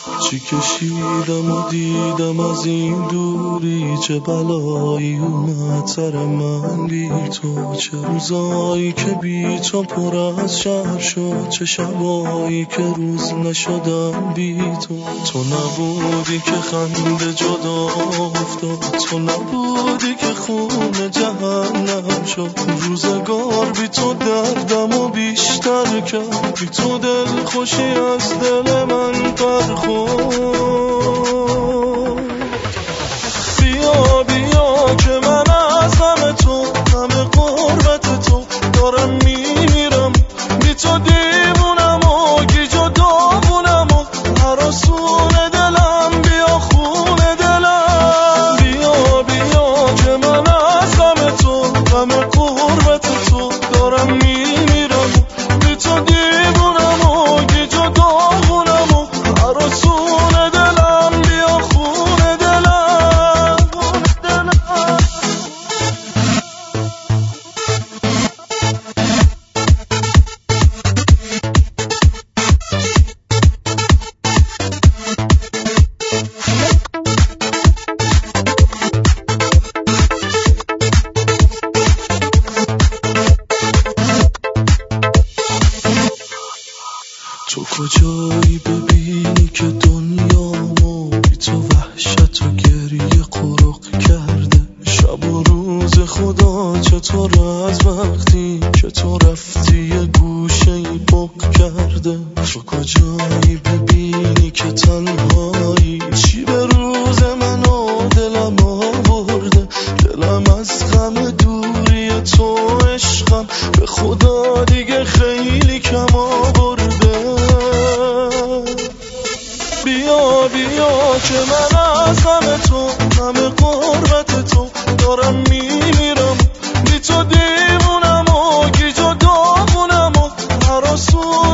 چی کشیدم و دیدم از این دوری، چه بلایی اومد سر من بی تو. چه روزایی که بی تو پر از شهر شد، چه شبایی که روز نشدم بی تو. تو نبودی که خنده جدا افتاد، تو نبودی که خون جهنم شد. روزگار بی تو دردم و بیشتر کرد، بی تو دل خوشی از دل من برخورد. بیا بیا که من از غم تو، غم غربت تو دارم میمیرم. بی تو دیوونم و گیج و داغونم و هراسون دلم، بیا خون دلم. بیا بیا که من از غم تو، غم غربت تو دارم میمیرم. بی تو دیوونم و گیج و داغونم و هراسون دلم، بیا خون دلم. تو کجایی ببینی که دنیامو بی تو وحشت و گریه قرق کرده. شب و روز خدا چطور از وقتی که تو رفتی یه گوشه‌ای بق کرده. تو کجایی ببینی که تنهایی، چی به روز من و دلم آورده. دلم از غم دوری تو عشقم به خدا دیگه خیلی کم آورده. بیا بیا که من از غم تو، غم غربت تو دارم میمیرم. بی تو دیوونم و گیج و داغونم و هراسون